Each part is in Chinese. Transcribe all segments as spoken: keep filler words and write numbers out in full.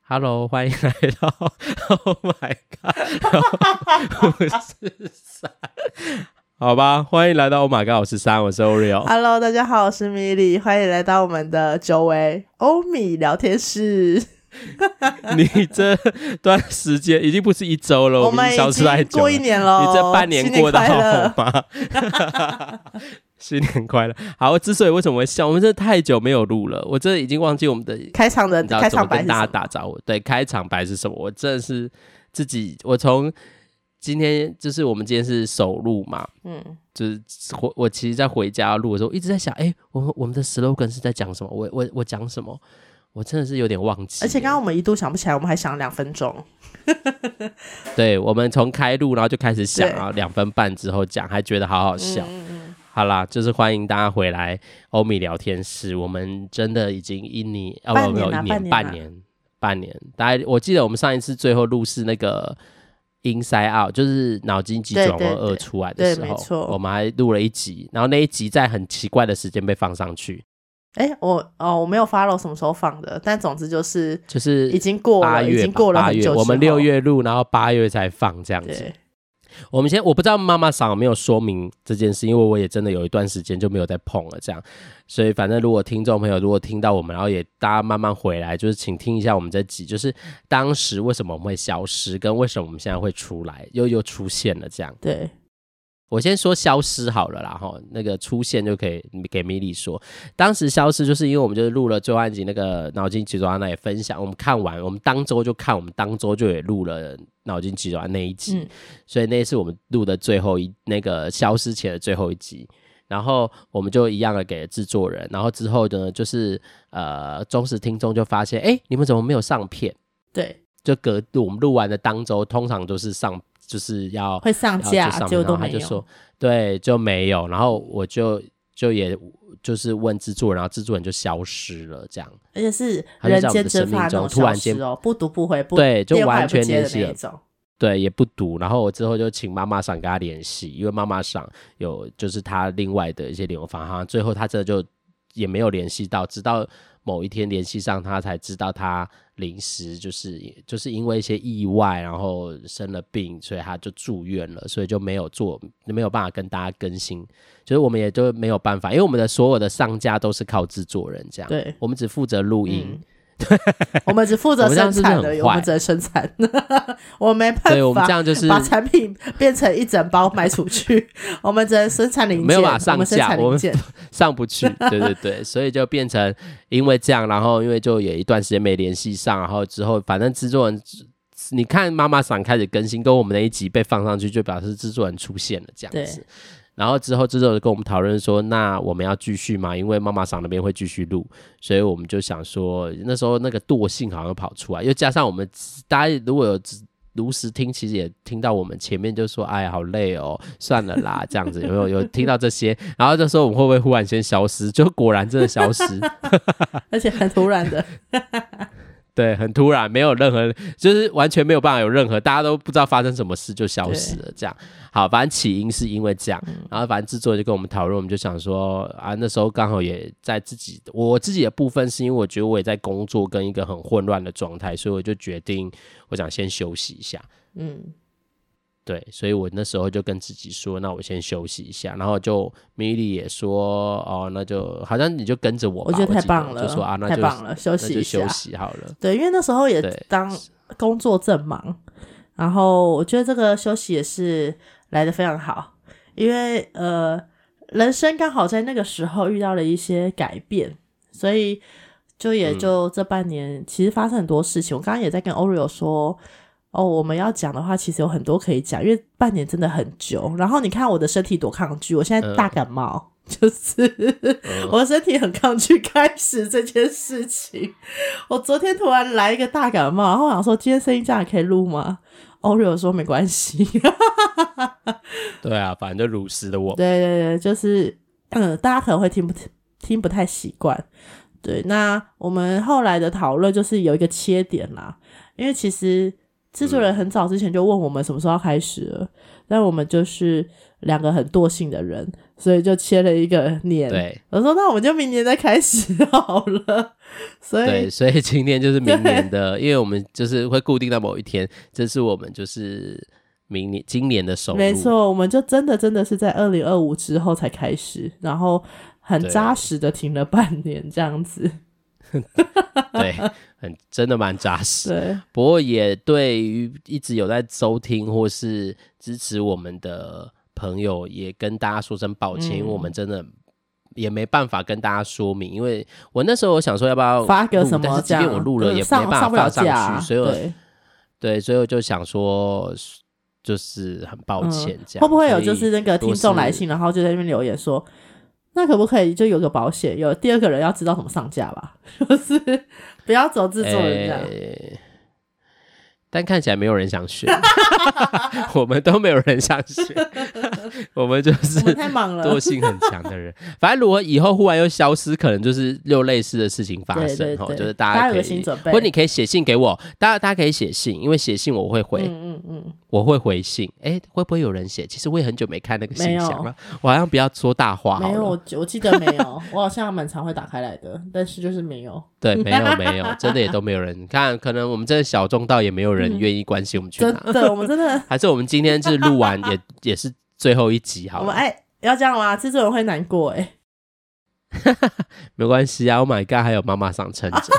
Hello， 欢迎来到 Oh my God 五四三，好吧，欢迎来到 Oh my God 五四三，我是 Oreo。 Hello， 大家好，我是米莉，欢迎来到我们的久违欧米聊天室。 你这段时间已经不是一周了， 我们已经过一年了， 你这半年过得好吗？新年快乐！好，之所以为什么会笑，我们这太久没有录了，我真的已经忘记我们的开场的开场白是什么， 跟大家打招呼。对，开场白是什么？我真的是自己，我从今天就是我们今天是首录嘛，嗯，就是我我其实在回家录的时候，一直在想，哎、欸，我们我们的 slogan 是在讲什么？我我我讲什么？我真的是有点忘记， 而且刚刚我们一度想不起来，我们还想两分钟。 对，我们从开录然后就开始想，然后两分半之后讲，还觉得好好笑。嗯嗯好啦，就是欢迎大家回来欧米聊天室。我们真的已经一年，哦，没有一年，半年，半年。大概我记得我们上一次最后录是那个 Inside Out， 就是脑筋急转弯二出来的时候，我们还录了一集，然后那一集在很奇怪的时间被放上去。 哎、欸，我哦，我没有 follow 什么时候放的，但总之就是就是已经过了，已经过了很久。 我们六月录，然后八月才放这样子。我们先，我不知道妈妈桑有没有说明这件事，因为我也真的有一段时间就没有再碰了，这样，所以反正如果听众朋友如果听到我们，然后也大家慢慢回来，就是请听一下我们这集，就是当时为什么我们会消失，跟为什么我们现在会出来，又又出现了这样。 对。 我先说消失好了啦，齁，那个出现就可以给米莉说。当时消失就是因为我们就是录了最后一集那个脑筋急转弯，那也分享，我们看完，我们当周就看，我们当周就也录了脑筋急转弯那一集，嗯、所以那是我们录的最后一那个消失前的最后一集。然后我们就一样的给了制作人，然后之后呢，就是呃忠实听众就发现，哎，你们怎么没有上片？ 对， 就隔我们录完的当周，通常都是上。就是要会上架， 就都没有。他就说对，就没有。然后我就就也就是问制作人，然后制作人就消失了，这样。 而且是人间蒸发那种消失哦，不读不回，不对，就完全联系了。 种对，也不读。然后我之后就请妈妈桑跟他联系，因为妈妈桑有就是他另外的一些联络方法，最后他这就也没有联系到，直到某一天联系上他才知道他临时就是就是因为一些意外，然后生了病，所以他就住院了，所以就没有做没有办法跟大家更新，就是我们也就没有办法，因为我们的所有的上架都是靠制作人这样， 对， 我们只负责录音。嗯我们只负责生产而已，我们只能生产，我没办法。 对，我们这样就是把产品变成一整包卖出去，我们只能生产零件， 没有办法上架， 我 们, 我们上不去。对对对，所以就变成因为这样，然后因为就有一段时间没联系上，然后之后反正制作人，你看妈妈桑开始更新，跟我们那一集被放上去，就表示制作人出现了这样子。然后之后制作人跟我们讨论说，那我们要继续吗？因为妈妈桑那边会继续录，所以我们就想说，那时候那个惰性好像跑出来，又加上我们大家如果有如实听，其实也听到我们前面就说，哎，好累哦，算了啦，这样子有没有有听到这些？然后就说我们会不会忽然先消失？就果然真的消失， 而且很突然的。 对，很突然，没有任何，就是完全没有办法有任何，大家都不知道发生什么事就消失了，这样。好，反正起因是因为这样，嗯、然后反正制作人就跟我们讨论，我们就想说啊，那时候刚好也在自己我自己的部分，是因为我觉得我也在工作跟一个很混乱的状态，所以我就决定我想先休息一下，嗯。对，所以我那时候就跟自己说，那我先休息一下，然后就米莉也说，哦，那就好像你就跟着我吧， 我觉得太棒了， 就说啊，那就太棒了，休息一下， 休息好了。 对，因为那时候也当工作正忙，然后我觉得这个休息也是来得非常好，因为呃，人生刚好在那个时候遇到了一些改变，所以就也就这半年、嗯、其实发生很多事情。我刚刚也在跟 Oreo 说。哦，我们要讲的话其实有很多可以讲，因为半年真的很久。然后你看我的身体多抗拒，我现在大感冒，嗯、就是我的身体很抗拒开始这件事情。我昨天突然来一个大感冒，然后我想说今天声音这样可以录吗？ Oreo 说没关系。 对啊，反正就如实的我。 对对对，就是嗯，大家可能会听不听不太习惯。对，那我们后来的讨论就是有一个切点啦，因为其实制作人很早之前就问我们什么时候要开始了，嗯、但我们就是两个很惰性的人，所以就切了一个年。 对， 我说那我们就明年再开始好了。所以对，所以今天就是明年的，因为我们就是会固定到某一天，这是我们就是明年今年的首录。 没错，我们就真的真的是在二零二五之后才开始，然后很扎实的停了半年这样子。 对，很真的蛮扎实。 对， 不过也对于一直有在收听或是支持我们的朋友，也跟大家说声抱歉，嗯、因为我们真的也没办法跟大家说明，因为我那时候我想说要不要发个什么， 但是即便我录了也没办法发上去， 上所以我对对，所以我就想说。就是很抱歉这样、 嗯、会不会有就是那个听众来信，然后就在那边留言说那可不可以就有个保险，有第二个人要知道怎么上架吧，就是不要走制作人这样、欸、 但看起来没有人想选我们都没有人想选我们就是太忙了， 惰性很强的人反正如果以后忽然又消失，可能就是又类似的事情发生， 对对对， 就是大家可以，大家有个心准备， 或者你可以写信给我，大家大家可以写信，因为写信我会回，嗯嗯嗯，我会回信。哎，会不会有人写？其实我也很久没看那个信箱了，我好像不要说大话好了。 没有，我我记得没有我好像蛮常会打开来的，但是就是没有。 对，没有没有，真的也都没有人。你看，可能我们真的小众到也没有人愿意关心我们去哪、 嗯、真的，我们真的还是我们今天是录完也也是最后一集好了。 我们哎，要这样吗？制作人会难过哎。 没关系啊 ，Oh my god， 还有妈妈桑撑着。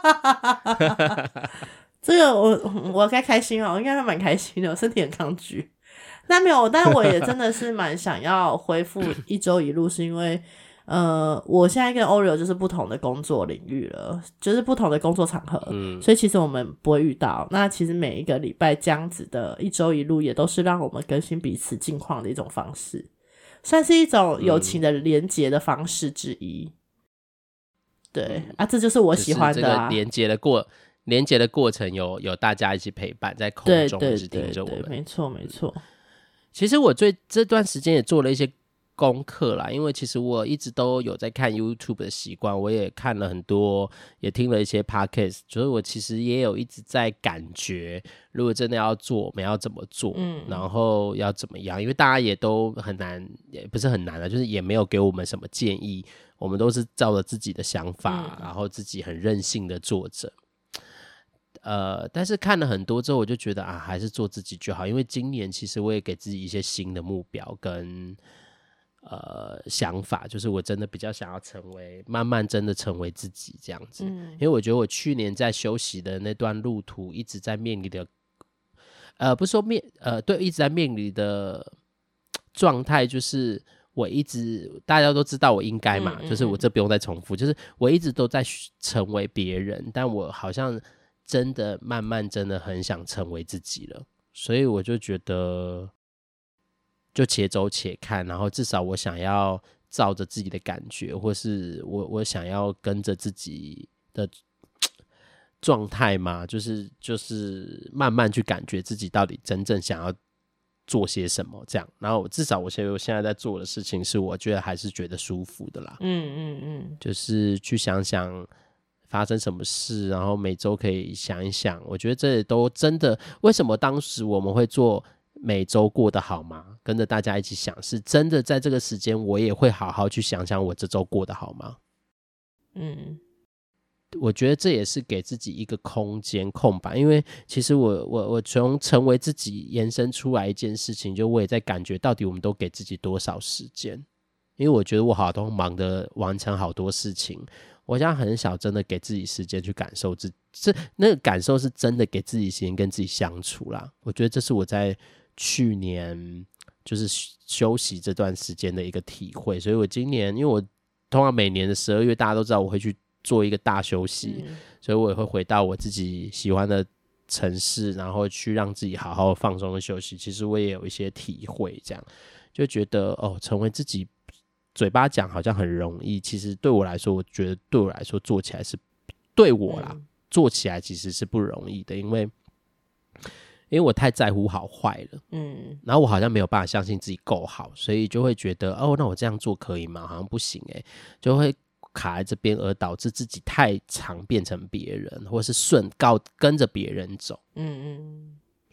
这个我我该开心哦，我应该会蛮开心的，我身体很抗拒。但没有，但我也真的是蛮想要恢复一周一路，是因为呃，我现在跟 Oreo 就是不同的工作领域了，就是不同的工作场合，嗯，所以其实我们不会遇到。那其实每一个礼拜这样子的一周一路，也都是让我们更新彼此近况的一种方式，算是一种友情的连结的方式之一。嗯、对啊，这就是我喜欢的啊。 就是这个连结的过连结的过程有有大家一起陪伴在空中一直听着我们， 对对对对，没错没错。 其实我最这段时间也做了一些功课啦，因为其实我一直都有在看 YouTube 的习惯，我也看了很多，也听了一些 Podcast， 所以我其实也有一直在感觉，如果真的要做，我们要怎么做，嗯，然后要怎么样，因为大家也都很难，也不是很难啊，就是也没有给我们什么建议，我们都是照着自己的想法，嗯、然后自己很任性的做着。呃，但是看了很多之后，我就觉得啊，还是做自己就好。因为今年其实我也给自己一些新的目标跟呃想法，就是我真的比较想要成为，慢慢真的成为自己这样子。嗯、因为我觉得我去年在休息的那段路途，一直在面临的，呃，不是说面呃，对，一直在面临的状态，就是我一直大家都知道我应该嘛，嗯嗯嗯就是我这不用再重复，就是我一直都在成为别人，但我好像。真的慢慢真的很想成为自己了，所以我就觉得就且走且看，然后至少我想要照着自己的感觉，或是我我想要跟着自己的状态嘛，就是就是慢慢去感觉自己到底真正想要做些什么这样，然后至少我现在我现在在做的事情是我觉得还是觉得舒服的啦，嗯嗯嗯，就是去想想发生什么事，然后每周可以想一想，我觉得这都真的。为什么当时我们会做每周过得好吗？跟着大家一起想，是真的在这个时间，我也会好好去想想我这周过得好吗？嗯，我觉得这也是给自己一个空间空白，因为其实我我我从成为自己延伸出来一件事情，就我也在感觉到底我们都给自己多少时间，因为我觉得我好多忙的完成好多事情。我现在很少真的给自己时间去感受自己，那个感受是真的给自己时间跟自己相处啦。我觉得这是我在去年就是休息这段时间的一个体会，所以我今年因为我通常每年的十二月大家都知道我会去做一个大休息、嗯、所以我也会回到我自己喜欢的城市，然后去让自己好好放松的休息。其实我也有一些体会，这样就觉得哦，成为自己嘴巴讲好像很容易，其实对我来说，我觉得对我来说做起来是对我啦、嗯、做起来其实是不容易的，因为因为我太在乎好坏了，嗯，然后我好像没有办法相信自己够好，所以就会觉得哦，那我这样做可以吗？好像不行欸，就会卡在这边，而导致自己太常变成别人，或是顺告跟着别人走，嗯嗯。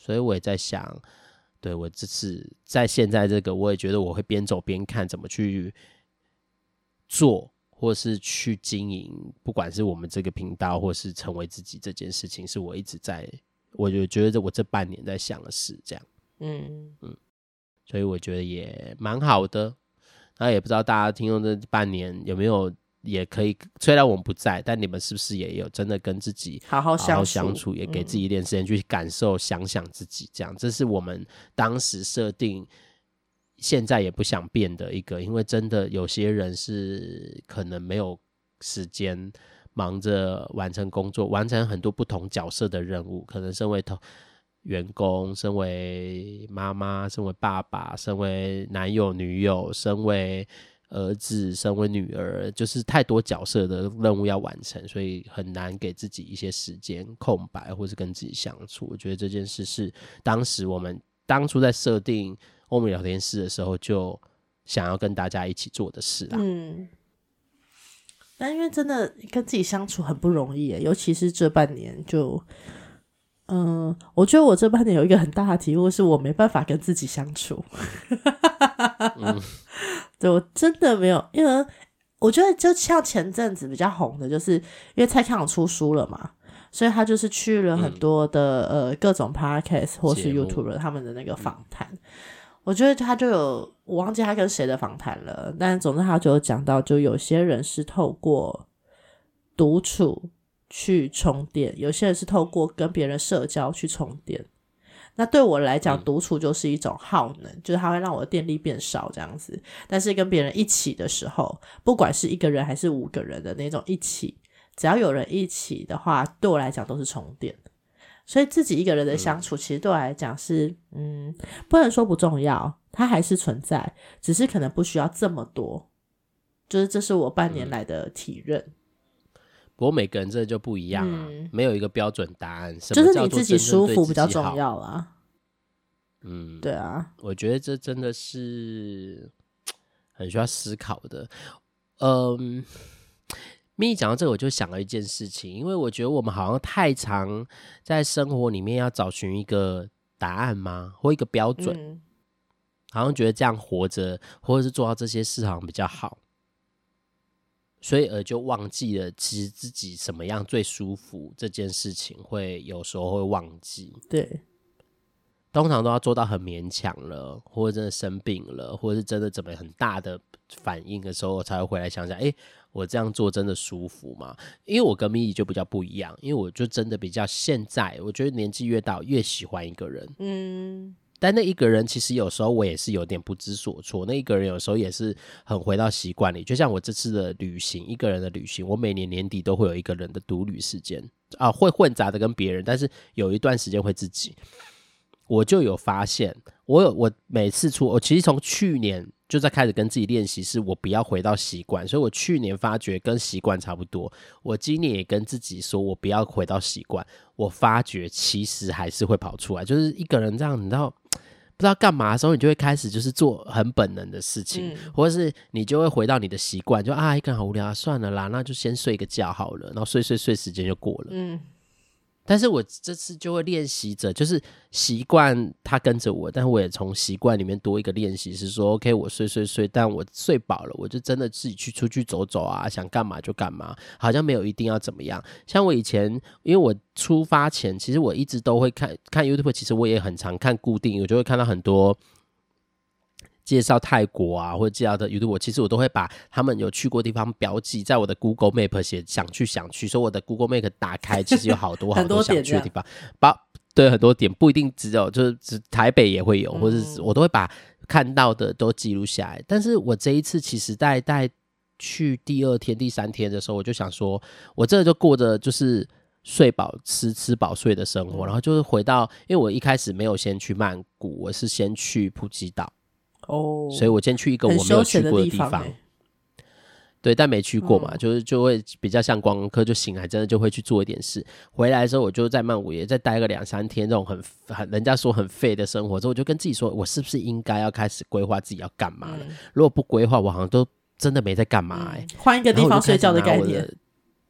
所以我也在想，对，我这次在现在这个，我也觉得我会边走边看怎么去做，或是去经营，不管是我们这个频道，或是成为自己这件事情，是我一直在，我就觉得我这半年在想的事，这样，嗯嗯，所以我觉得也蛮好的。那也不知道大家听众这半年有没有也可以，虽然我们不在，但你们是不是也有真的跟自己好好相处， 好好相处，也给自己一点时间去感受、嗯、想想自己，这样，这是我们当时设定，现在也不想变的一个，因为真的有些人是可能没有时间，忙着完成工作，完成很多不同角色的任务，可能身为员工，身为妈妈，身为爸爸，身为男友女友，身为儿子，身为女儿，就是太多角色的任务要完成，所以很难给自己一些时间空白，或是跟自己相处。我觉得这件事是当时我们当初在设定欧美聊天室的时候，就想要跟大家一起做的事啦。 嗯，但因为真的跟自己相处很不容易耶，尤其是这半年就。嗯，我觉得我这半年有一个很大的体悟，是我没办法跟自己相处。嗯、对，我真的没有，因为我觉得就像前阵子比较红的，就是因为蔡康永出书了嘛，所以他就是去了很多的、嗯、呃各种 podcast 或是 YouTuber 他们的那个访谈。我觉得他就有，我忘记他跟谁的访谈了，但总之他就有讲到，就有些人是透过独处去充电，有些人是透过跟别人社交去充电。那对我来讲，独处就是一种耗能、嗯、就是它会让我的电力变少这样子。但是跟别人一起的时候，不管是一个人还是五个人的那种一起，只要有人一起的话，对我来讲都是充电。所以自己一个人的相处其实对我来讲是嗯，不能说不重要，它还是存在，只是可能不需要这么多。就是这是我半年来的体认、嗯不过每个人这就不一样啊、嗯，没有一个标准答案。什么就是你自己舒服比较重要啦。 嗯， 对啊， 我觉得这真的是很需要思考的。嗯，咪咪讲到这个，我就想了一件事情，因为我觉得我们好像太常在生活里面要找寻一个答案吗，或一个标准、嗯，好像觉得这样活着，或者是做到这些事好像比较好。所以而就忘记了其实自己什么样最舒服这件事情，会有时候会忘记。 对， 通常都要做到很勉强了，或者真的生病了，或者是真的怎么很大的反应的时候，我才会回来想想，哎，我这样做真的舒服吗？因为我跟咪咪就比较不一样，因为我就真的比较现在，我觉得年纪越大越喜欢一个人。嗯。但那一个人其实有时候我也是有点不知所措，那一个人有时候也是很回到习惯里，就像我这次的旅行，一个人的旅行，我每年年底都会有一个人的独旅时间啊，会混杂的跟别人，但是有一段时间会自己。我就有发现，我有我每次出，我其实从去年就在开始跟自己练习，是我不要回到习惯，所以我去年发觉跟习惯差不多，我今年也跟自己说我不要回到习惯，我发觉其实还是会跑出来，就是一个人这样，你知道不知道干嘛的时候，你就会开始就是做很本能的事情、嗯、或者是你就会回到你的习惯，就啊一个人好无聊啊，算了啦，那就先睡个觉好了，然后睡睡睡时间就过了。嗯，但是我这次就会练习着，就是习惯他跟着我，但我也从习惯里面多一个练习，是说 OK 我睡睡睡，但我睡饱了我就真的自己去出去走走啊，想干嘛就干嘛，好像没有一定要怎么样。像我以前因为我出发前其实我一直都会看看 YouTube， 其实我也很常看固定，我就会看到很多介绍泰国啊，或者介绍的 YouTube， 其实我都会把他们有去过的地方标记在我的 Google Map 写想去想去，所以我的 Google Map 打开其实有好多好多想去的地方，把对很多点不一定只有就是只台北也会有，或者是我都会把看到的都记录下来。但是我这一次其实在在去第二天第三天的时候，我就想说我这就过着就是睡饱吃吃饱睡的生活，然后就是回到，因为我一开始没有先去曼谷，我是先去普吉岛哦，所以我先去一个我没有去过的地方，对，但没去过嘛、嗯、就是就会比较像观光客，就醒来真的就会去做一点事。回来的时候我就在曼谷也再待个两三天，这种很很人家说很废的生活之后，我就跟自己说我是不是应该要开始规划自己要干嘛了、嗯、如果不规划我好像都真的没在干嘛、欸、 换、嗯、一个地方睡觉的概念。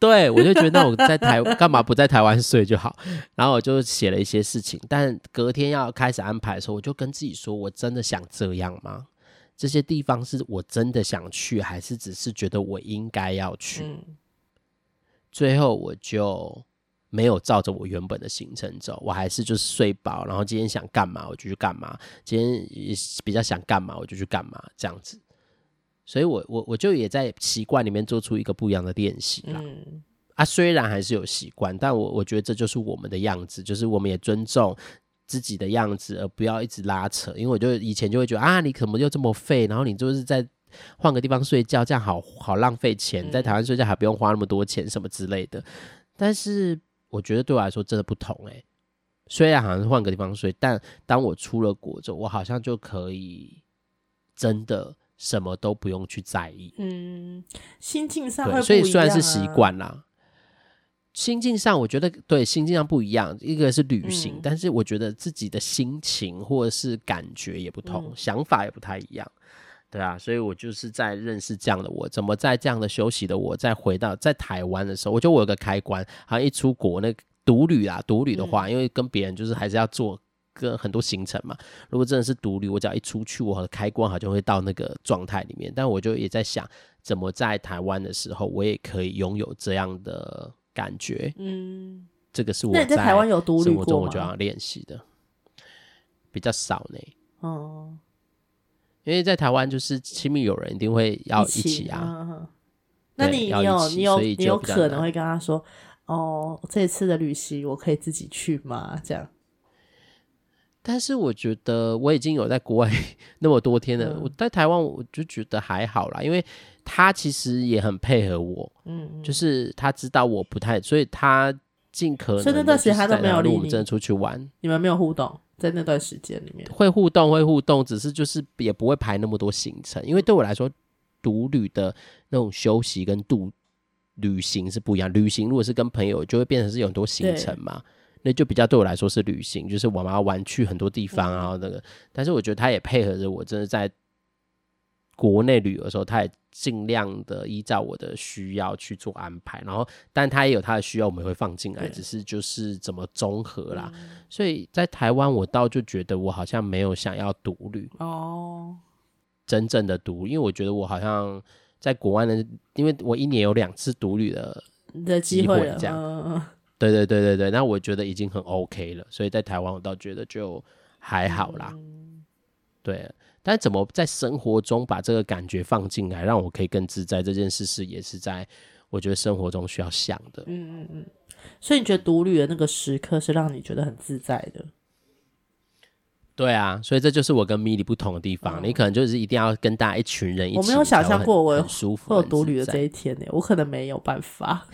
对，我就觉得那我在台干嘛不在台湾睡就好，然后我就写了一些事情，但隔天要开始安排的时候，我就跟自己说，我真的想这样吗？这些地方是我真的想去，还是只是觉得我应该要去？嗯、最后我就没有照着我原本的行程走，我还是就是睡饱，然后今天想干嘛我就去干嘛，今天比较想干嘛我就去干嘛，这样子。所以我我我就也在习惯里面做出一个不一样的练习啦。嗯、啊，虽然还是有习惯，但我我觉得这就是我们的样子，就是我们也尊重自己的样子，而不要一直拉扯。因为我就以前就会觉得啊，你怎么又这么废？然后你就是在换个地方睡觉，这样好好浪费钱，在台湾睡觉还不用花那么多钱什么之类的。但是我觉得对我来说真的不同哎、欸。虽然好像是换个地方睡，但当我出了国之后，我好像就可以真的什么都不用去在意。 嗯，心境上会不一样、啊、 所以虽然是习惯啦，心境上我觉得对心境上不一样，一个是旅行、嗯、但是我觉得自己的心情或者是感觉也不同、嗯、想法也不太一样，对啊，所以我就是在认识这样的我，怎么在这样的休息的我再回到在台湾的时候，我觉得我有个开关，好像一出国那个独旅啊独旅的话、嗯、因为跟别人就是还是要做个很多行程嘛，如果真的是独旅，我只要一出去我的开关好像会到那个状态里面，但我就也在想怎么在台湾的时候我也可以拥有这样的感觉。嗯，这个是我在台湾有独旅过吗？ 生活中我就要练习的，比较少呢。哦，因为在台湾就是亲密友人一定会要一起啊。嗯嗯、 那你你有你有你有可能会跟他说，哦，这次的旅行我可以自己去吗？这样。 但是我觉得我已经有在国外那么多天了、嗯、我在台湾我就觉得还好啦，因为他其实也很配合我，嗯嗯，就是他知道我不太，所以他尽可能， 所以那段时间他都没有理你， 我们真的出去玩， 你们没有互动，在那段时间里面会互动会互动，只是就是也不会排那么多行程，因为对我来说独旅的那种休息跟度旅行是不一样，旅行如果是跟朋友就会变成是有很多行程嘛，那就比较对我来说是旅行，就是我们要玩去很多地方啊、嗯、那个，但是我觉得他也配合着我，真的在国内旅游的时候，他也尽量的依照我的需要去做安排，然后但他也有他的需要，我们也会放进来，只是就是怎么综合啦、嗯。所以在台湾，我倒就觉得我好像没有想要独旅哦，真正的独，因为我觉得我好像在国外呢，因为我一年有两次独旅的机会了，这样。嗯对对对对对，那我觉得已经很 OK 了，所以在台湾我倒觉得就还好啦。嗯、对，但怎么在生活中把这个感觉放进来，让我可以更自在，这件事是也是在我觉得生活中需要想的。 嗯嗯嗯。所以你觉得独旅的那个时刻是让你觉得很自在的？ 对啊，所以这就是我跟米莉不同的地方、嗯。你可能就是一定要跟大家一群人一起， 我没有想象过我有很舒服会有独旅的这一天呢，我可能没有办法。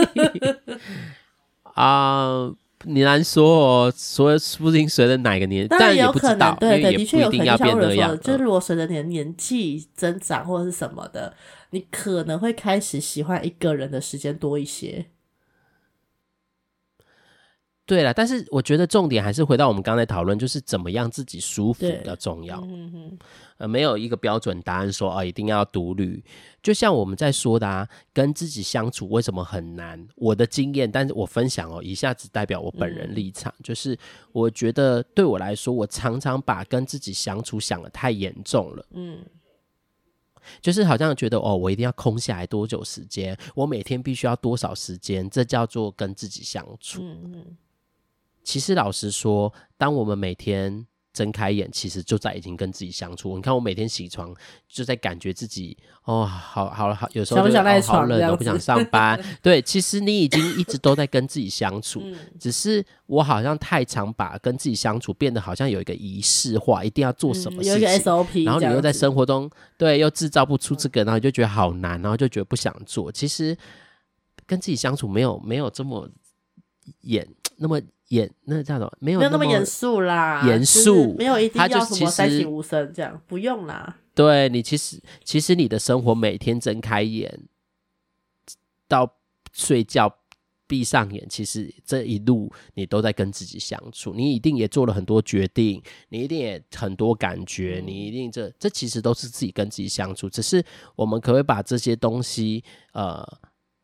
啊、呃，你难说哦，说不定随着哪个年，但也不知道， 对对， 的确有可能，要变那样。 就是如果随着你的年纪增长或者是什么的，你可能会开始喜欢一个人的时间多一些。 对啦，但是我觉得重点还是回到我们刚才讨论，就是怎么样自己舒服比较重要。嗯哼，呃，没有一个标准答案说哦一定要独旅。就像我们在说的啊，跟自己相处为什么很难？我的经验，但是我分享哦，以下只代表我本人立场，嗯、就是我觉得对我来说，我常常把跟自己相处想得太严重了。嗯。就是好像觉得哦，我一定要空下来多久时间，我每天必须要多少时间，这叫做跟自己相处。嗯嗯。其实老实说，当我们每天睁开眼，其实就在已经跟自己相处。你看我每天起床就在感觉自己哦，好好好，有时候就想不想赖床、 哦、好冷，我不想上班。对，其实你已经一直都在跟自己相处、嗯、只是我好像太常把跟自己相处变得好像有一个仪式化，一定要做什么事情、嗯、有一个 S O P， 然后你又在生活中对又制造不出这个，然后你就觉得好难，然后就觉得不想做。其实跟自己相处没有没有这么严那么演那叫什么？没有那么严肃啦， 严肃、 就是、没有一定要什么三省吾身这样，不用啦。 对，你其实其实你的生活每天睁开眼到睡觉闭上眼，其实这一路你都在跟自己相处，你一定也做了很多决定，你一定也很多感觉，你一定这这其实都是自己跟自己相处，只是我们可不可以把这些东西呃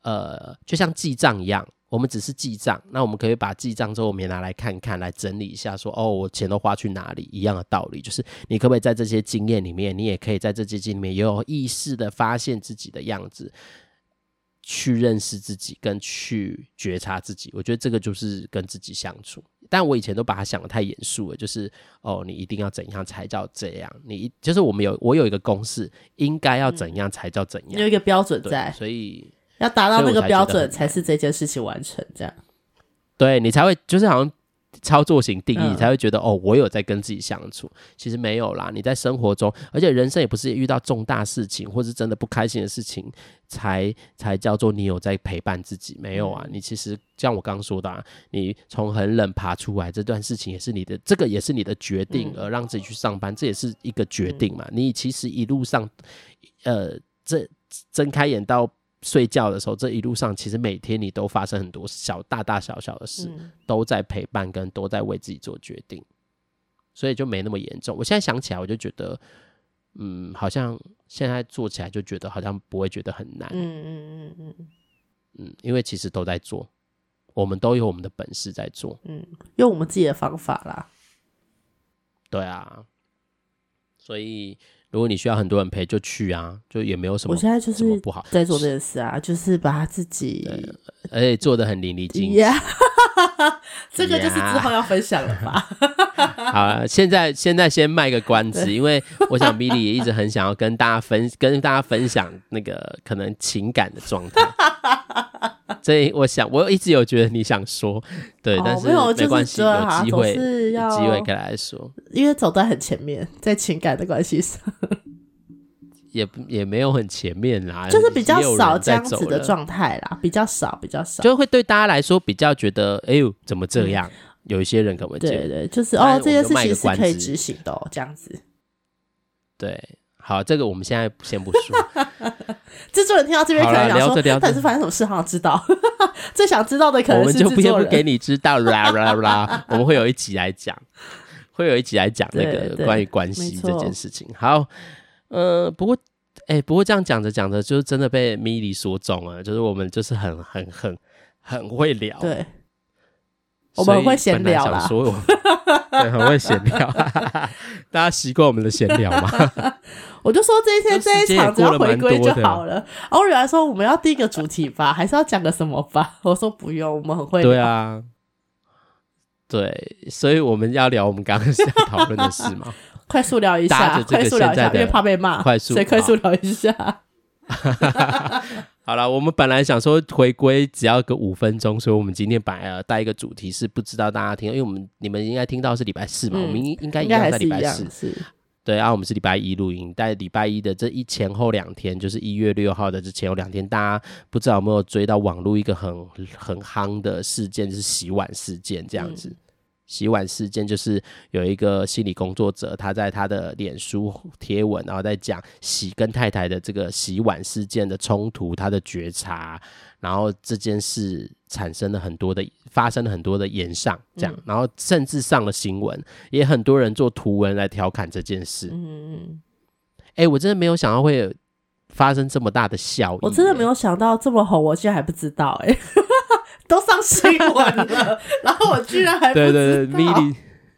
呃，就像记账一样，我们只是记账，那我们可以把记账之后，我们也拿来看看，来整理一下说，哦，我钱都花去哪里？一样的道理，就是你可不可以在这些经验里面，你也可以在这些经验里面也有意识的发现自己的样子，去认识自己，跟去觉察自己。我觉得这个就是跟自己相处。但我以前都把它想得太严肃了，就是哦，你一定要怎样才叫这样？你就是我们有我有一个公式，应该要怎样才叫怎样？ 嗯、有一个标准在， 所以要达到那个标准才是这件事情完成，这样。 对，你才会就是好像操作型定义，嗯、你才会觉得哦，我有在跟自己相处。其实没有啦，你在生活中，而且人生也不是遇到重大事情或是真的不开心的事情才才叫做你有在陪伴自己。没有啊，嗯、你其实像我刚刚说的、啊，你从很冷爬出来这段事情也是你的，这个也是你的决定，而让自己去上班，这也是一个决定嘛。嗯、你其实一路上，呃，这睁开眼到睡觉的时候，这一路上其实每天你都发生很多小大大小小的事，嗯、都在陪伴跟都在为自己做决定，所以就没那么严重。我现在想起来我就觉得嗯，好像现在做起来就觉得好像不会觉得很难。嗯嗯嗯嗯嗯，因为其实都在做，我们都有我们的本事在做， 嗯，用我们自己的方法啦。 对啊，所以如果你需要很多人陪就去啊，就也没有什么， 我现在就是不好在做这件事啊，就是把他自己， 而且做得很淋漓尽致。 Yeah 这个就是之后要分享了吧。 好啊，现在现在先卖个关子，因为我想 Milly 也一直很想要跟大家分跟大家分享那个可能情感的状态。所以我想我一直有觉得你想说，对，哦、但是没关系，有机会有机会跟大家说， 因为走在很前面，在情感的关系上。 也也没有很前面啦， 就是比较少这样子的状态啦，比较少比较少， 就会对大家来说比较觉得哎呦怎么这样、嗯、有一些人可能觉得对对，就是哦这件事情是可以执行的哦，这样子。 对，好，这个我们现在先不说。 制作人听到这边可能想说但是发生什么事好想知道。最想知道的可能是制作人， 我们就不不给你知道啦啦啦。我们会有一集来讲会有一集来讲那个关于关系这件事情。好，呃，不过，哎、欸，不过这样讲着讲着，就是真的被 Milly 说中了，就是我们就是很很很很会聊， 对，我们很会闲聊啦， 所以对，很会闲聊，大家习惯我们的闲聊吗？ 我就说这一天这一场只要回归就好了。欧瑞来说我们要第一个主题吧，还是要讲个什么吧？我说不用，我们很会聊。 对啊，对，所以我们要聊我们刚刚在讨论的事吗？ 快速聊一下，快速聊一下，因为怕被骂， 快速， 所以快速聊一下。 好了，我们本来想说回归只要个五分钟，所以我们今天本来要带一个主题是不知道大家听，因为我们你们应该听到是礼拜四嘛，嗯、我们应该应该在礼拜四，对啊，我们是礼拜一录音，但礼拜一的这一前后两天，就是一月六号的这前后两天，大家不知道有没有追到网络一个很很夯的事件，就是洗碗事件这样子。嗯，洗碗事件就是有一个心理工作者，他在他的脸书贴文，然后在讲洗跟太太的这个洗碗事件的冲突，他的觉察，然后这件事产生了很多的发生了很多的延上，这样，嗯、然后甚至上了新闻，也很多人做图文来调侃这件事。嗯嗯，哎、欸，我真的没有想到会发生这么大的效益， 我真的没有想到这么红，我竟然还不知道哎、欸。都上新闻了，然后我居然还不知道。对对对 ，Milly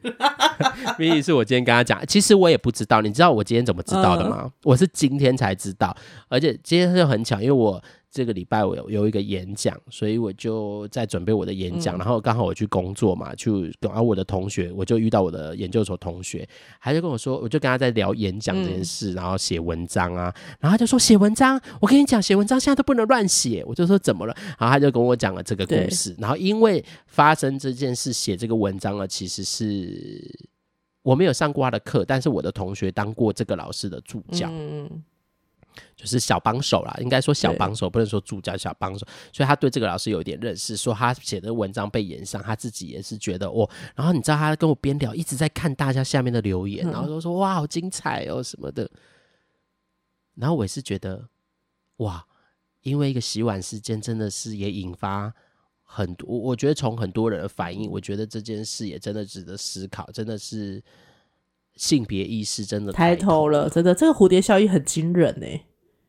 ，Milly 是我今天跟他讲，其实我也不知道，你知道我今天怎么知道的吗？嗯、我是今天才知道，而且今天就很巧，因为我这个礼拜我有有一个演讲，所以我就在准备我的演讲，嗯、然后刚好我去工作嘛，去然后我的同学，我就遇到我的研究所同学，他就跟我说，我就跟他在聊演讲这件事，嗯、然后写文章啊，然后他就说写文章，我跟你讲，写文章现在都不能乱写，我就说怎么了？然后他就跟我讲了这个故事，然后因为发生这件事，写这个文章呢，其实是我没有上过他的课，但是我的同学当过这个老师的助教。嗯，就是小帮手啦，应该说小帮手，不能说助教，小帮手，所以他对这个老师有一点认识，说他写的文章被炎上，他自己也是觉得哦，然后你知道他跟我边聊，一直在看大家下面的留言，嗯、然后都说哇好精彩哦什么的，然后我也是觉得哇，因为一个洗碗事件真的是也引发很多，我觉得从很多人的反应，我觉得这件事也真的值得思考，真的是性别意识真的抬头了， 抬头了，真的这个蝴蝶效应很惊人耶。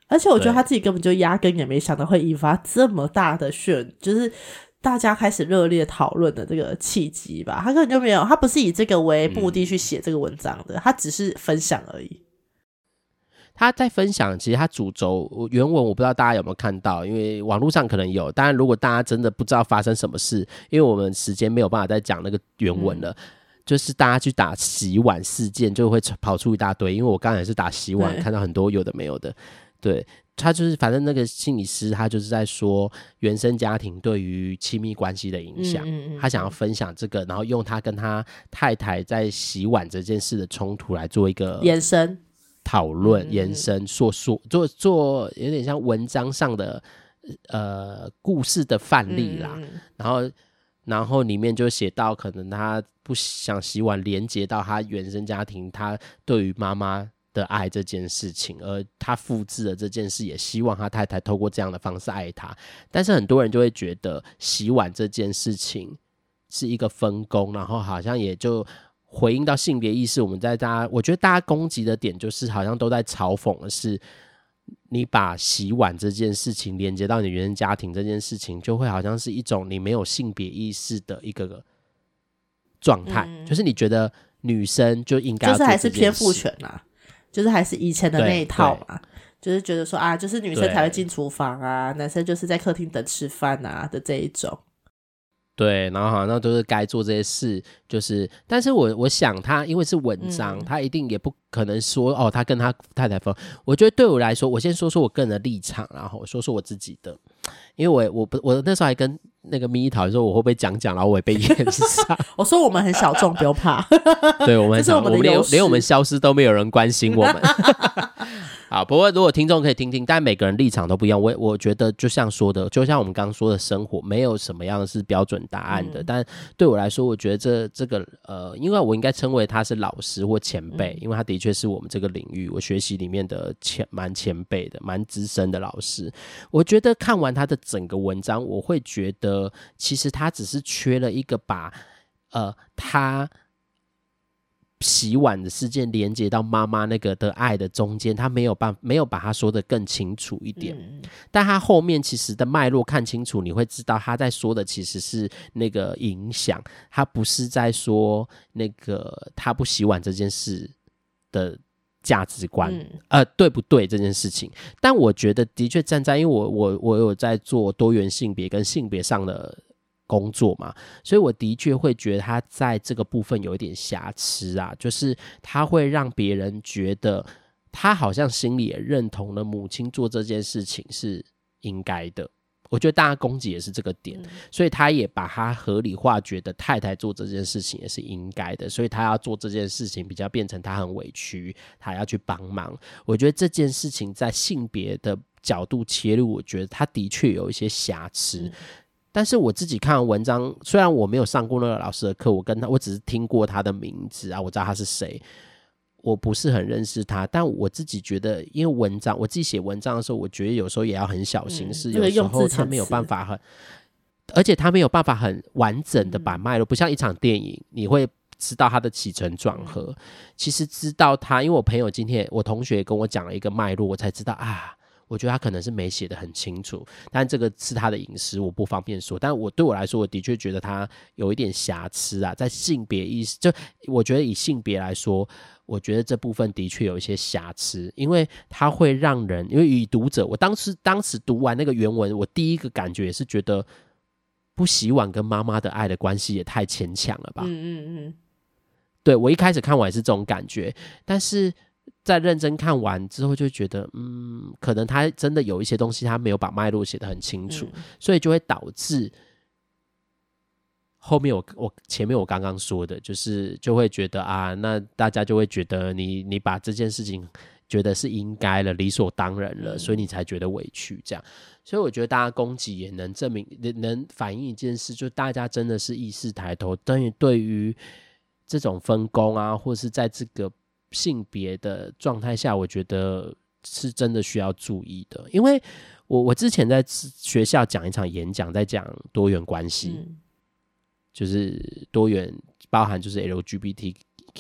而且我觉得他自己根本就压根也没想到会引发这么大的旋，就是大家开始热烈讨论的这个契机吧。他根本就没有，他不是以这个为目的去写这个文章的，嗯、他只是分享而已。 他在分享，其实他主轴原文我不知道大家有没有看到，因为网络上可能有，当然如果大家真的不知道发生什么事，因为我们时间没有办法再讲那个原文了、嗯、就是大家去打洗碗事件就会跑出一大堆，因为我刚才也是打洗碗看到很多有的没有的。对，他就是反正那个心理师他就是在说原生家庭对于亲密关系的影响、嗯嗯嗯、他想要分享这个，然后用他跟他太太在洗碗这件事的冲突来做一个延伸讨论、嗯、延伸说说做做有点像文章上的呃故事的范例啦、嗯、然后然后里面就写到可能他不想洗碗连接到他原生家庭他对于妈妈的爱这件事情，而他复制了这件事，也希望他太太透过这样的方式爱他。但是很多人就会觉得洗碗这件事情是一个分工，然后好像也就回应到性别意识。我们在大家，我觉得大家攻击的点就是好像都在嘲讽的是，你把洗碗这件事情连接到你原生家庭这件事情，就会好像是一种你没有性别意识的一个状态、嗯，就是你觉得女生就应该要做这件事， 就是还是偏父权啊。就是还是以前的那一套嘛，就是觉得说啊，就是女生才会进厨房啊，男生就是在客厅等吃饭啊的这一种。 对，然后好像都是该做这些事，就是但是我我想他因为是文章、嗯、他一定也不可能说哦他跟他太太分。我觉得对我来说，我先说说我个人的立场，然后说说我自己的，因为我我不我那时候还跟那个咪讨论说我会不会讲讲，然后我也被验上我说我们很小众不用怕对，我们很小众， 我们连连我们消失都没有人关心我们好，不过如果听众可以听听，但每个人立场都不一样。我我觉得就像说的，就像我们刚刚说的，生活没有什么样是标准答案的、嗯、但对我来说，我觉得这这个呃，因为我应该称为他是老师或前辈、嗯、因为他的确是我们这个领域我学习里面的前蛮前辈的蛮资深的老师。我觉得看完他的整个文章，我会觉得其实他只是缺了一个把呃他洗碗的事件连接到妈妈那个的爱的中间，他没有办没有把他说的更清楚一点、嗯、但他后面其实的脉络看清楚，你会知道他在说的其实是那个影响，他不是在说那个他不洗碗这件事的价值观、嗯、呃，对不对这件事情。但我觉得的确站在，因为我我我有在做多元性别跟性别上的工作嘛，所以我的确会觉得他在这个部分有一点瑕疵啊，就是他会让别人觉得他好像心里也认同了母亲做这件事情是应该的。我觉得大家攻击也是这个点、嗯、所以他也把他合理化，觉得太太做这件事情也是应该的，所以他要做这件事情比较变成他很委屈，他要去帮忙。我觉得这件事情在性别的角度切入，我觉得他的确有一些瑕疵、嗯，但是我自己看文章，虽然我没有上过那个老师的课，我跟他我只是听过他的名字啊，我知道他是谁，我不是很认识他，但我自己觉得，因为文章我自己写文章的时候，我觉得有时候也要很小心，嗯、是有时候他没有办法很，而且他没有办法很完整的把脉络，不像一场电影，你会知道他的起承转合。其实知道他，因为我朋友今天我同学跟我讲了一个脉络，我才知道啊。我觉得他可能是没写得很清楚，但这个是他的隐私，我不方便说。但我对我来说，我的确觉得他有一点瑕疵啊，在性别意识，就我觉得以性别来说，我觉得这部分的确有一些瑕疵，因为它会让人，因为以读者，我当时当时读完那个原文，我第一个感觉也是觉得，不洗碗跟妈妈的爱的关系也太牵强了吧？嗯嗯嗯，对，我一开始看完也是这种感觉，但是。在认真看完之后就觉得嗯，可能他真的有一些东西他没有把脉络写得很清楚、嗯、所以就会导致后面我我前面我刚刚说的就是就会觉得啊，那大家就会觉得你你把这件事情觉得是应该了，理所当然了、嗯、所以你才觉得委屈这样。所以我觉得大家攻击也能证明能反映一件事，就大家真的是意识抬头，等于对于这种分工啊，或是在这个性别的状态下，我觉得是真的需要注意的。因为我我之前在学校讲一场演讲，在讲多元关系、嗯、就是多元包含就是 L G B T Q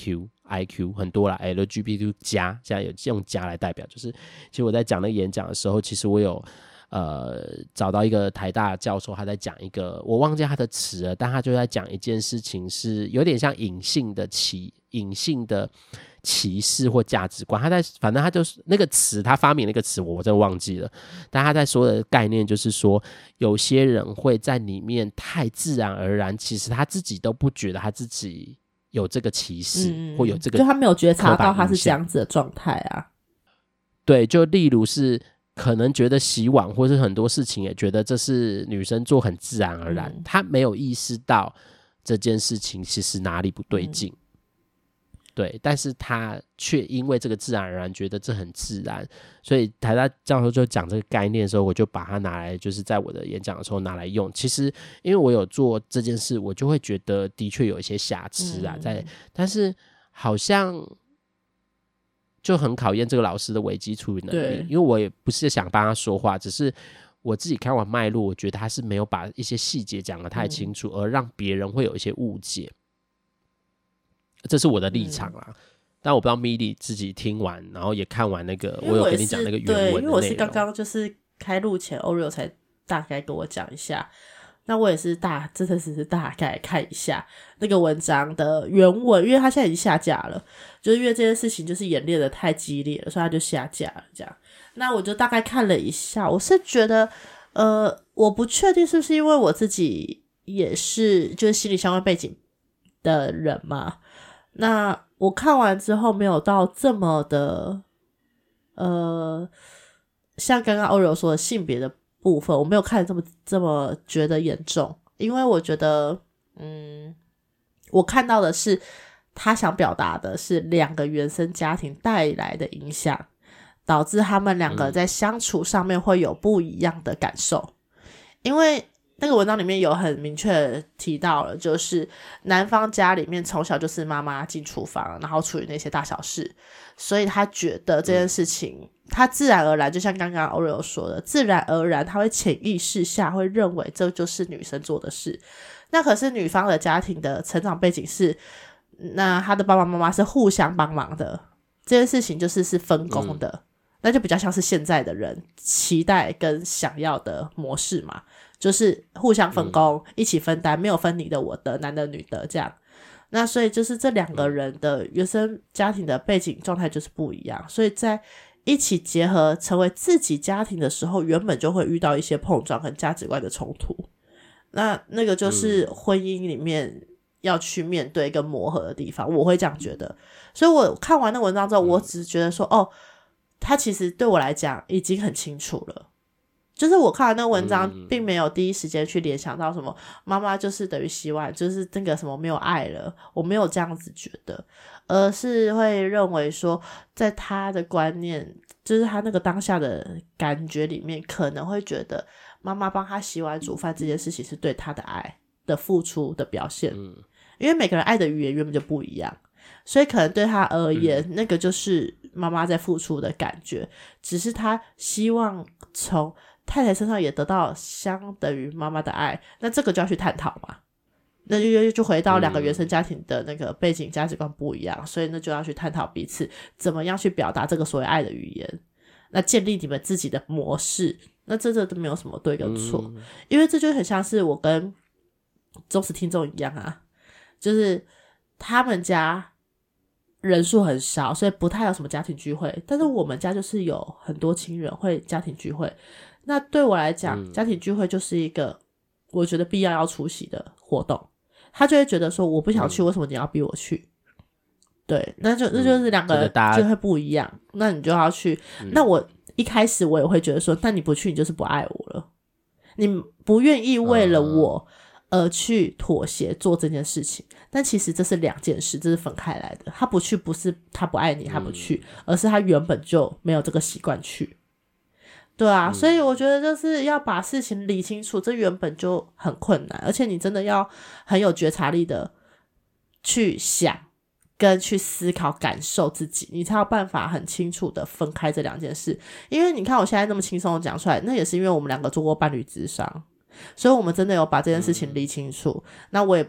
I Q 很多啦 L G B T 加，现在有用加来代表，就是其实我在讲那个演讲的时候，其实我有呃找到一个台大教授，他在讲一个我忘记他的词了，但他就在讲一件事情，是有点像隐性的歧隐性的歧视或价值观。他在反正他就是那个词，他发明那个词我真的忘记了，但他在说的概念就是说，有些人会在里面太自然而然，其实他自己都不觉得他自己有这个歧视、嗯、或有这个， 就他没有觉察到他是这样子的状态啊。 对，就例如是可能觉得洗碗或是很多事情也觉得这是女生做很自然而然、嗯、他没有意识到这件事情其实哪里不对劲、嗯、对，但是他却因为这个自然而然觉得这很自然，所以台大教授就讲这个概念的时候，我就把它拿来就是在我的演讲的时候拿来用。其实因为我有做这件事，我就会觉得的确有一些瑕疵啊、嗯、在，但是好像就很考验这个老师的危机处理能力，因为我也不是想帮他说话，只是我自己看完脉络，我觉得他是没有把一些细节讲得太清楚、嗯、而让别人会有一些误解，这是我的立场啦、嗯、但我不知道 Milly 自己听完然后也看完那个 我, 我有跟你讲那个原文的内容。 对，因为我是刚刚就是开录前 Oreo 才大概跟我讲一下，那我也是大真的是大概看一下那个文章的原文，因为他现在已经下架了，就是因为这件事情就是演练的太激烈了，所以他就下架了这样。那我就大概看了一下，我是觉得呃，我不确定是不是因为我自己也是就是心理相关背景的人嘛，那我看完之后没有到这么的呃，像刚刚 Oreo 说的性别的部分，我没有看这么这么觉得严重，因为我觉得嗯，我看到的是他想表达的是两个原生家庭带来的影响，导致他们两个在相处上面会有不一样的感受、嗯、因为那个文章里面有很明确提到了，就是男方家里面从小就是妈妈进厨房然后处理那些大小事，所以他觉得这件事情、嗯、他自然而然就像刚刚 Oreo 说的，自然而然他会潜意识下会认为这就是女生做的事。那可是女方的家庭的成长背景是，那他的爸爸妈妈是互相帮忙的，这件事情就是是分工的、嗯、那就比较像是现在的人期待跟想要的模式嘛，就是互相分工、嗯、一起分担，没有分你的我的男的女的这样。那所以就是这两个人的原生家庭的背景状态就是不一样，所以在一起结合成为自己家庭的时候，原本就会遇到一些碰撞跟价值观的冲突，那那个就是婚姻里面要去面对跟磨合的地方，我会这样觉得。所以我看完那文章之后，我只觉得说哦，他其实对我来讲已经很清楚了，就是我看完那文章并没有第一时间去联想到什么妈妈就是等于洗碗就是那个什么没有爱了，我没有这样子觉得，而是会认为说在他的观念，就是他那个当下的感觉里面，可能会觉得妈妈帮他洗碗煮饭这件事情是对他的爱的付出的表现、嗯、因为每个人爱的语言原本就不一样，所以可能对他而言、嗯、那个就是妈妈在付出的感觉，只是他希望从太太身上也得到相等于妈妈的爱，那这个就要去探讨嘛，那就就回到两个原生家庭的那个背景价值观不一样、嗯、所以那就要去探讨彼此怎么样去表达这个所谓爱的语言，那建立你们自己的模式，那这这都没有什么对跟错、嗯、因为这就很像是我跟忠实听众一样啊，就是他们家人数很少，所以不太有什么家庭聚会，但是我们家就是有很多亲人会家庭聚会，那对我来讲、嗯、家庭聚会就是一个我觉得必要要出席的活动，他就会觉得说我不想去、嗯、为什么你要逼我去，对，那就那就是两个人就会不一样、嗯、那你就要去、嗯、那我一开始我也会觉得说那你不去你就是不爱我了，你不愿意为了我而去妥协做这件事情，但其实这是两件事，这是分开来的，他不去不是他不爱你他不去、嗯、而是他原本就没有这个习惯去，对啊、嗯、所以我觉得就是要把事情理清楚，这原本就很困难，而且你真的要很有觉察力的去想跟去思考感受自己，你才有办法很清楚的分开这两件事。因为你看我现在那么轻松的讲出来，那也是因为我们两个做过伴侣咨商，所以我们真的有把这件事情理清楚、嗯、那我也不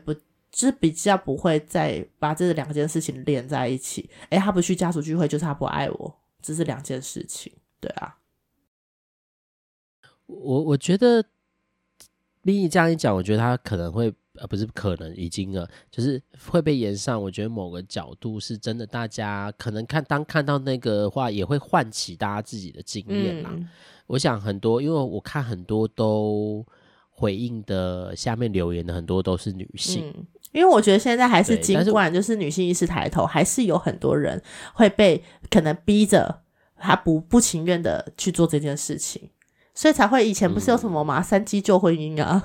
就是比较不会再把这两件事情连在一起。诶，他不去家属聚会就是他不爱我，这是两件事情。对啊， 我我觉得丽丽这样一讲，我觉得他可能会呃不是可能已经了，就是会被延上。我觉得某个角度是真的，大家可能看当看到那个话，也会唤起大家自己的经验啦。嗯、我想很多，因为我看很多都回应的下面留言的很多都是女性。嗯， 因为我觉得现在还是尽管就是女性意识抬头，还是有很多人会被可能逼着他不不情愿的去做这件事情，所以才会以前不是有什么嘛、嗯、三机救婚姻啊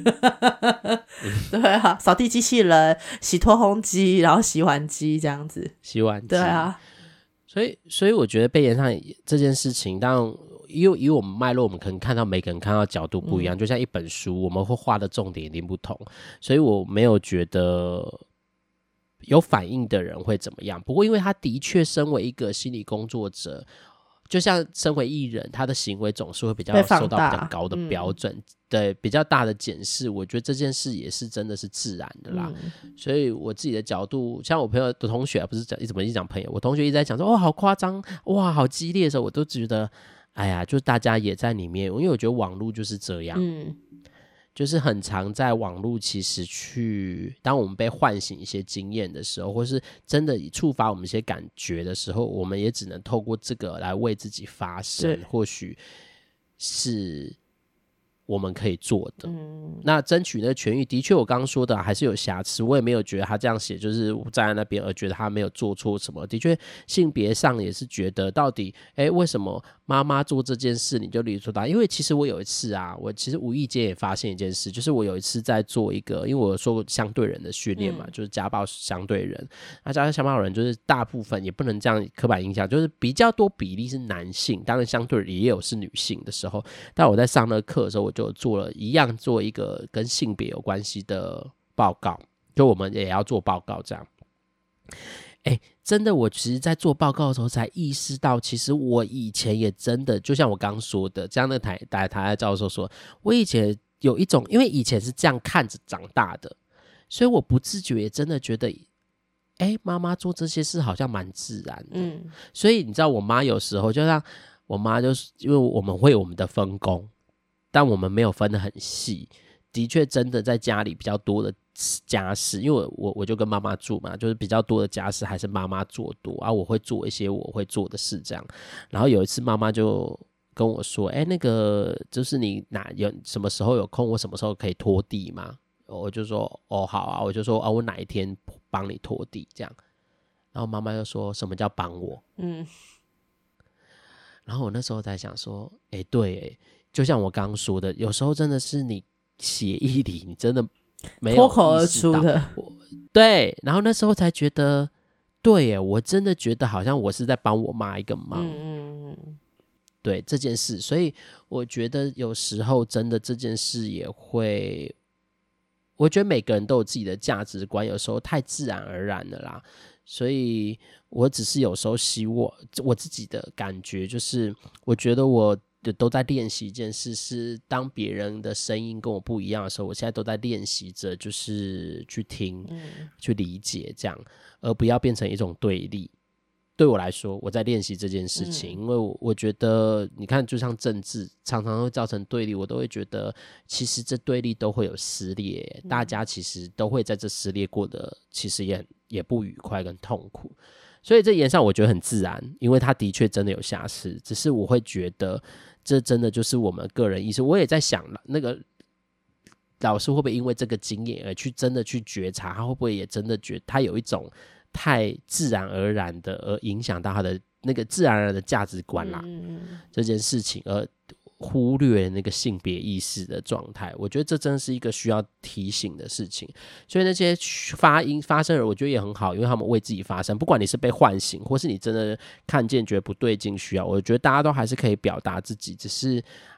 对啊，扫地机器人、洗脱烘机，然后洗碗机这样子， 洗碗机， 对啊， 所以所以我觉得被延上这件事情，当然因为以我们脉络，我们可能看到每个人看到角度不一样、嗯、就像一本书，我们会画的重点一定不同，所以我没有觉得有反应的人会怎么样。不过因为他的确身为一个心理工作者，就像身为艺人，他的行为总是会比较受到比较高的标准、嗯、对比较大的检视，我觉得这件事也是真的是自然的啦、嗯、所以我自己的角度，像我朋友的同学不是讲怎么一直讲朋友，我同学一直在讲说哇好夸张，哇好激烈的时候，我都觉得哎呀，就大家也在里面，因为我觉得网络就是这样，嗯，就是很常在网络其实去，当我们被唤醒一些经验的时候，或是真的触发我们一些感觉的时候，我们也只能透过这个来为自己发声，或许是我们可以做的、嗯、那争取那个权益的确我刚刚说的还是有瑕疵，我也没有觉得他这样写就是站在那边而觉得他没有做错什么，的确性别上也是觉得到底哎为什么妈妈做这件事你就理所当然，因为其实我有一次啊，我其实无意间也发现一件事，就是我有一次在做一个，因为我有说过相对人的训练嘛、嗯、就是家暴相对人，那家暴相对人就是大部分也不能这样刻板印象，就是比较多比例是男性，当然相对人也有是女性的时候，但我在上那个课的时候我就做了一样做一个跟性别有关系的报告，就我们也要做报告这样。哎，真的，我其实在做报告的时候才意识到，其实我以前也真的，就像我刚说的，这样的台台台教授说，我以前有一种，因为以前是这样看着长大的，所以我不自觉也真的觉得，哎，妈妈做这些事好像蛮自然的。嗯，所以你知道，我妈有时候就像我妈，就是因为我们会有我们的分工，但我们没有分得很细。的确真的在家里比较多的家事，因为 我, 我, 我就跟妈妈住嘛，就是比较多的家事还是妈妈做多啊，我会做一些我会做的事这样。然后有一次妈妈就跟我说，哎，那个就是你哪有什么时候有空，我什么时候可以拖地吗？我就说哦好啊，我就说啊我哪一天帮你拖地这样。然后妈妈就说什么叫帮我？嗯，然后我那时候在想说，哎对诶，就像我刚刚说的，有时候真的是你协议里你真的没有脱口而出的， 对，然后那时候才觉得，对耶，我真的觉得好像我是在帮我妈一个忙，嗯嗯，对这件事，所以我觉得有时候真的这件事也会，我觉得每个人都有自己的价值观，有时候太自然而然了啦，所以我只是有时候希望我自己的感觉就是，我觉得我都在练习一件事，是当别人的声音跟我不一样的时候，我现在都在练习着，就是去听、嗯、去理解这样，而不要变成一种对立。对我来说，我在练习这件事情、嗯、因为 我, 我觉得你看就像政治常常会造成对立，我都会觉得其实这对立都会有撕裂、嗯、大家其实都会在这撕裂过的其实 也, 也不愉快跟痛苦，所以这言上我觉得很自然，因为它的确真的有瑕疵，只是我会觉得这真的就是我们个人意识。我也在想那个老师会不会因为这个经验而去真的去觉察，他会不会也真的觉得他有一种太自然而然的而影响到他的那个自然而然的价值观啦、嗯、这件事情而忽略那个性别意识的状态，我觉得这真的是一个需要提醒的事情。所以那些发音发声人我觉得也很好，因为他们为自己发声，不管你是被唤醒或是你真的看见觉得不对劲需要，我觉得大家都还是可以表达自己，只是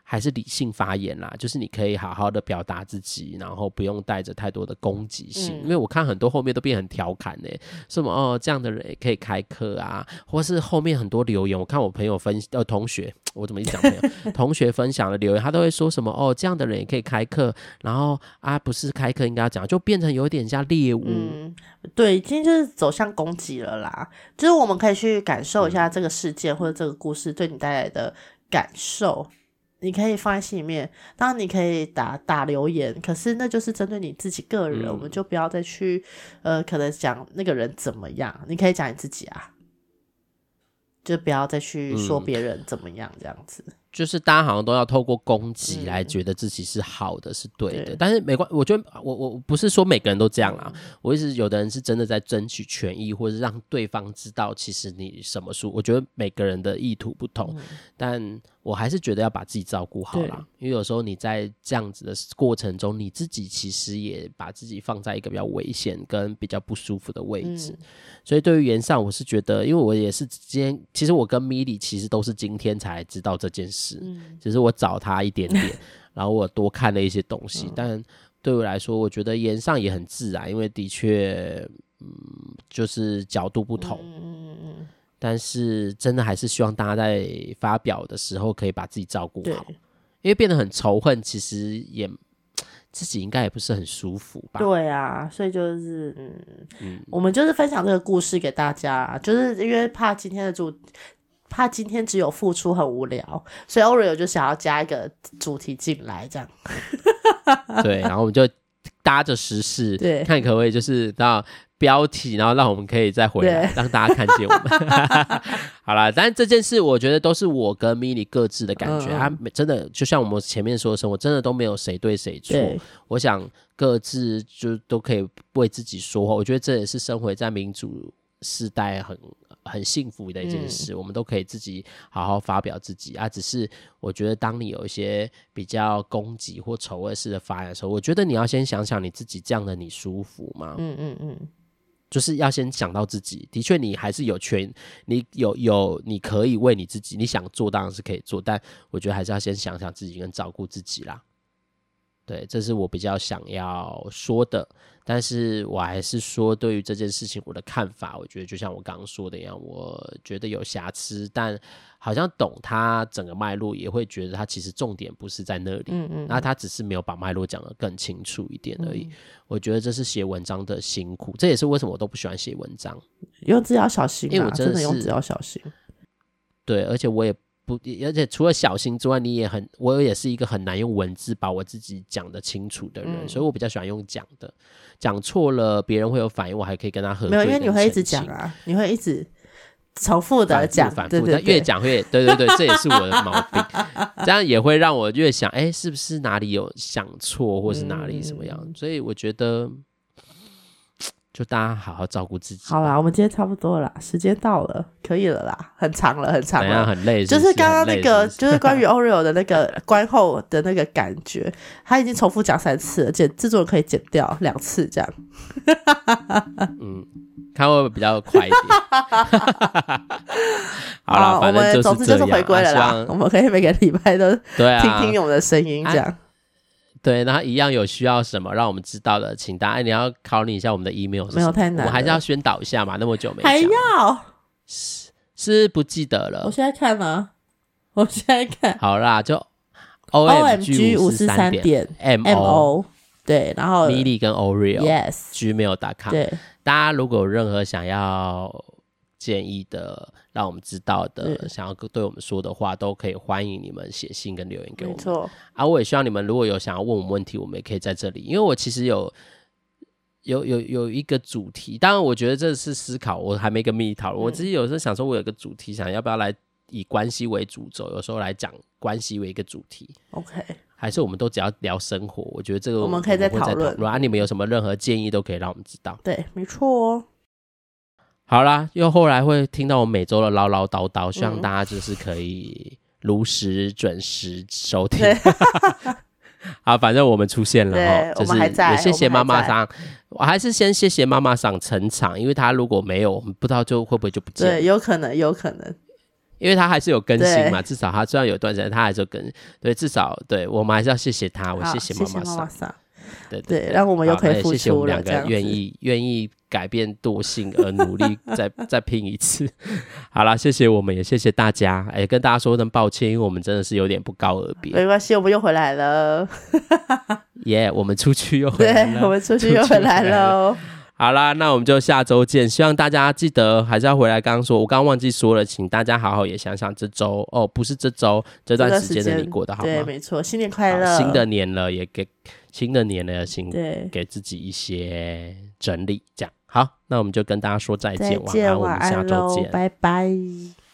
还是理性发言啦，就是你可以好好的表达自己，然后不用带着太多的攻击性、嗯、因为我看很多后面都变很调侃欸，什么哦这样的人也可以开课啊，或是后面很多留言，我看我朋友分呃同学，我怎么一直讲朋友同学分享的留言，他都会说什么哦这样的人也可以开课，然后啊不是开课应该要讲，就变成有点像猎物。 嗯，对，今天就是走向攻击了啦，就是我们可以去感受一下这个事件、嗯、或者这个故事对你带来的感受，你可以放在心里面，当然你可以打打留言，可是那就是针对你自己个人、嗯、我们就不要再去呃，可能讲那个人怎么样，你可以讲你自己啊，就不要再去说别人怎么样这样子、嗯、 就是大家好像都要透过攻击来觉得自己是好的、嗯、是对的，对，但是没关我觉得我我不是说每个人都这样啦、嗯、我意思有的人是真的在争取权益，或者让对方知道其实你什么书，我觉得每个人的意图不同、嗯、但我还是觉得要把自己照顾好啦，因为有时候你在这样子的过程中，你自己其实也把自己放在一个比较危险跟比较不舒服的位置、嗯、所以对于炎上我是觉得，因为我也是今天，其实我跟米莉其实都是今天才知道这件事、嗯、只是我找他一点点然后我多看了一些东西、嗯、但对我来说我觉得炎上也很自然，因为的确嗯，就是角度不同，嗯嗯嗯，但是真的还是希望大家在发表的时候可以把自己照顾好，因为变得很仇恨其实也自己应该也不是很舒服吧。 对啊，所以就是嗯嗯，我们就是分享这个故事给大家，就是因为怕今天的主怕今天只有付出很无聊，所以 Oreo 就想要加一个主题进来这样对，然后我们就搭着时事看可不可以就是到标题，然后让我们可以再回来让大家看见我们好啦，但这件事我觉得都是我跟 Milly 各自的感觉、嗯、啊，真的就像我们前面说的生活真的都没有谁对谁错，我想各自就都可以为自己说话，我觉得这也是生活在民主时代很很幸福的一件事、嗯、我们都可以自己好好发表自己啊。只是我觉得当你有一些比较攻击或仇恶式的发言的时候，我觉得你要先想想你自己，这样的你舒服吗？嗯嗯嗯，就是要先想到自己，的确你还是有权，你有有你可以为你自己，你想做当然是可以做，但我觉得还是要先想想自己跟照顾自己啦。对，这是我比较想要说的，但是我还是说对于这件事情我的看法，我觉得就像我刚刚说的一样，我觉得有瑕疵，但好像懂他整个脉络，也会觉得他其实重点不是在那里，嗯嗯，那他只是没有把脉络讲得更清楚一点而已、嗯、我觉得这是写文章的辛苦，这也是为什么我都不喜欢写文章， 用字要小心、啊、 因为我真的是真的用字要小心， 对，而且我也不，而且除了小心之外，你也很，我也是一个很难用文字把我自己讲得清楚的人、嗯、所以我比较喜欢用讲的，讲错了别人会有反应，我还可以跟他核对， 没有，因为你会一直讲啊，你会一直重复的讲， 反复的越讲越对对对，这也是我的毛病这样也会让我越想哎、欸，是不是哪里有想错或是哪里什么样、嗯、所以我觉得就大家好好照顾自己。 好啦，我们今天差不多了啦，时间到了，可以了啦，很长了很长了， 怎样很累是不是， 就是刚刚那个是是就是关于 Oreo 的那个观后的那个感觉他已经重复讲三次了，剪制作人可以剪掉两次这样嗯，看会不会比较快一点好啦，反正就是这样，我们总之就是回归了啦、啊、我们可以每个礼拜都听听我们的声音这样、啊对，然后一样有需要什么让我们知道的，请大家、哎、你要考虑一下我们的 email 是什么， 没有太难， 我们还是要宣导一下嘛，那么久没讲还要是, 是不记得了， 我现在看吗？我现在看好啦，就 O M G 五四三点 M O 对，然后 Milly 跟 Oreo Yes gmail dot com 对，大家如果有任何想要建议的让我们知道的想要对我们说的话，都可以欢迎你们写信跟留言给我们，没错啊，我也希望你们如果有想要问我们问题，我们也可以在这里，因为我其实有有有有一个主题，当然我觉得这是思考，我还没跟Milly讨论、嗯、我自己有时候想说我有个主题想要不要来以关系为主轴，有时候来讲关系为一个主题 OK， 还是我们都只要聊生活，我觉得这个 我, 我们可以再讨论啊，你们有什么任何建议都可以让我们知道， 对，没错哦。 好啦，又后来会听到我每周的唠唠叨叨，希望大家就是可以如实准时收听。好，反正我们出现了齁，就是也谢谢妈妈桑，我还是先谢谢妈妈桑撑场，因为他如果没有，我们不知道就会不会就不见了。 对，有可能，有可能。 因为他还是有更新嘛，至少他虽然有段时间他还是有更新，对，至少对我们还是要谢谢他，我谢谢妈妈桑，对对对， 让我们又可以付出了， 谢谢我们两个愿意愿意改变惰性而努力再再拼一次。好啦，谢谢我们，也谢谢大家，哎，跟大家说声抱歉，因为我们真的是有点不告而别。 没关系，我们又回来了。 耶、yeah, 我们出去又回来了， 对，我们出去又回来了。 好啦，那我们就下周见。希望大家记得还是要回来。刚刚说，我刚刚忘记说了，请大家好好也想想这周哦，不是这周这段时间的你过得好吗？ 对，没错，新年快乐！ 新的年了，也给新的年了，请对给自己一些整理。这样好，那我们就跟大家说再见， 再见， 晚安，我们下周见， 拜拜。